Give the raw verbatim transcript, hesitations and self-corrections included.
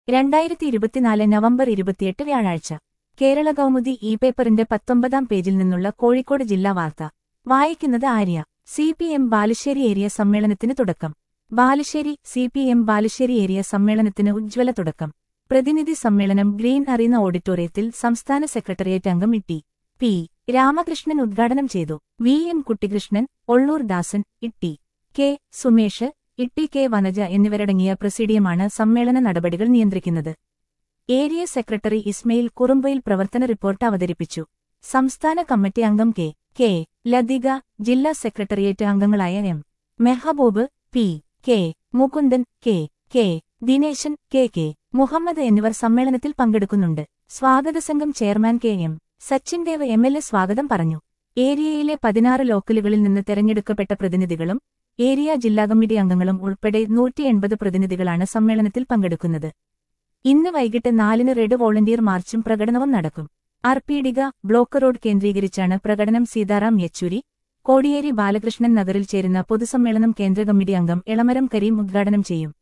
രണ്ടായിരത്തി ഇരുപത്തിനാല് നവംബർ ഇരുപത്തിയെട്ട് വ്യാഴാഴ്ച കേരള കൗമുദി ഇ പേപ്പറിന്റെ പത്തൊമ്പതാം പേജിൽ നിന്നുള്ള കോഴിക്കോട് ജില്ലാ വാർത്ത വായിക്കുന്നത് Arya. C P M Balussery area സമ്മേളനത്തിന് തുടക്കം. Balussery C P M Balussery area സമ്മേളനത്തിന് ഉജ്ജ്വല തുടക്കം. പ്രതിനിധി സമ്മേളനം ഗ്രീൻ അറീന ഓഡിറ്റോറിയത്തിൽ സംസ്ഥാന സെക്രട്ടേറിയറ്റ് അംഗം ഇ ടി പി രാമകൃഷ്ണൻ ഉദ്ഘാടനം ചെയ്തു. V N Kuttikrishnan, Olloor Dasan, Itti K Sumesh, Itti K Vanaja എന്നിവരടങ്ങിയ പ്രസിഡിയമാണ് സമ്മേളന നടപടികൾ നിയന്ത്രിക്കുന്നത്. ഏരിയ സെക്രട്ടറി ഇസ്മയിൽ കുറുമ്പയിൽ പ്രവർത്തന റിപ്പോർട്ട് അവതരിപ്പിച്ചു. സംസ്ഥാന കമ്മിറ്റി അംഗം കെ കെ ലതിക, ജില്ലാ സെക്രട്ടേറിയറ്റ് അംഗങ്ങളായ M Mehaboob, P K Mukundan, K K Dineshan, K K Muhammad എന്നിവർ സമ്മേളനത്തിൽ പങ്കെടുക്കുന്നുണ്ട്. സ്വാഗതസംഘം chairman K M Sachin Dev M L A സ്വാഗതം പറഞ്ഞു. ഏരിയയിലെ പതിനാറ് ലോക്കലുകളിൽ നിന്ന് തെരഞ്ഞെടുക്കപ്പെട്ട പ്രതിനിധികളും ഏരിയ ജില്ലാ കമ്മിറ്റി അംഗങ്ങളും ഉൾപ്പെടെ നൂറ്റി എൺപത് പ്രതിനിധികളാണ് സമ്മേളനത്തിൽ പങ്കെടുക്കുന്നത്. ഇന്ന് വൈകിട്ട് നാലിന് റെഡ് വോളണ്ടിയർ മാർച്ചും പ്രകടനവും നടക്കും. അർപ്പീടിക ബ്ലോക്ക് റോഡ് കേന്ദ്രീകരിച്ചാണ് പ്രകടനം. സീതാറാം യെച്ചൂരി, കോടിയേരി ബാലകൃഷ്ണൻ നഗറിൽ ചേരുന്ന പൊതുസമ്മേളനം കേന്ദ്ര കമ്മിറ്റി അംഗം എളമരം കരീം ഉദ്ഘാടനം ചെയ്യും.